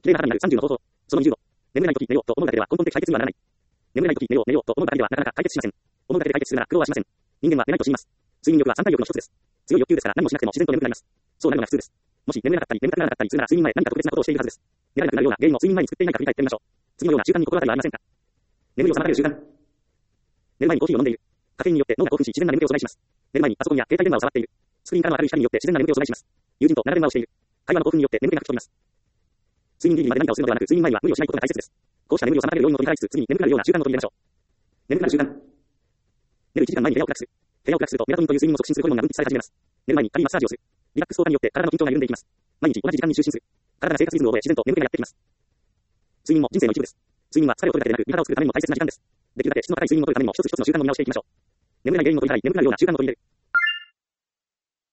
綺麗な肌になる30の方法。その20度。眠れないとき寝ようと思うだけでは根本的解決にはならない。眠れないとき寝ようと思うだけではなかなか解決しません。思うだけで解決するなら苦労はしません。人間は寝ないと死にます。睡眠欲は三大欲の一つです。強い欲求ですから何もしなくても自然と眠くなります。そうなるのが普通です。もし眠れなかったり眠たくならなかったりするなら睡眠前何か特別なことをしているはずです。寝られなくなるような原因を睡眠前に作っていないか振り返ってみましょう。次のような習慣に心当たりはありませんか？眠りを妨げる習慣。寝る前にコーヒーを飲んでいる。カフェインによって脳が興奮し自然な眠気を阻害します。寝る前にパソコンや携帯電話を触っている。スクリーンからの明るい光によって自然な眠気を阻害します。友人と長電話をしている。会話の興奮によって眠気が吹き飛びます。睡眠ギリギリまで何かをするのではなく、睡眠前には無理をしないことが大切です。こうした眠りを妨げる要因を取り払いつつ、次に眠くなるような習慣を取り入れましょう。眠くなる習慣。寝る1時間前に部屋を暗くする。部屋を暗くするとメラトニンという睡眠を促進するホルモンが分泌され始めます。寝る前に軽いマッサージをする。リラックス効果によって体の緊張が緩んでいきます。毎日同じ時間に就寝する。体が生活リズムを覚え自然と眠気がやってきます。睡眠も人生の一部です。睡眠は疲れを取るだけでなく、味方を作るためにも大切な時間です。できるだけ質の高い睡眠を取るためにも一つ一つの習慣を見直していきましょう。眠れない原因を取り払い、眠くなるような習慣を取り入れる。